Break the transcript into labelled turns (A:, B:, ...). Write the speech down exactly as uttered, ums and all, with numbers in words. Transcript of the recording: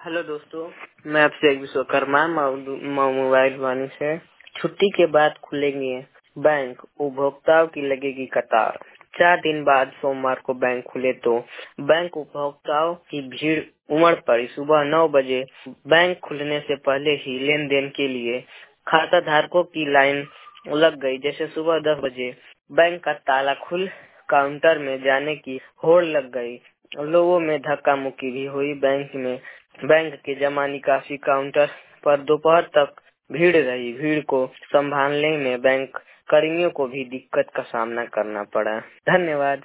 A: Hello दोस्तों, मैं आपसे एक विश्वकर्मा मौ- मौ- मोबाइल वाणी से। छुट्टी के बाद खुलेंगे बैंक, उपभोक्ताओं की लगेगी कतार। चार दिन बाद सोमवार को बैंक खुले तो बैंक उपभोक्ताओं की भीड़ उमड़ पड़ी। सुबह नौ बजे बैंक खुलने से पहले ही लेन देन के लिए खाता धारकों की लाइन लग गई। जैसे सुबह दस बजे बैंक का ताला खुल काउंटर में जाने की होड़ लग गई। लोगों में धक्का मुक्की भी हुई। बैंक में बैंक के जमा निकासी काउंटर पर दोपहर तक भीड़ रही। भीड़ को संभालने में बैंक कर्मियों को भी दिक्कत का सामना करना पड़ा। धन्यवाद।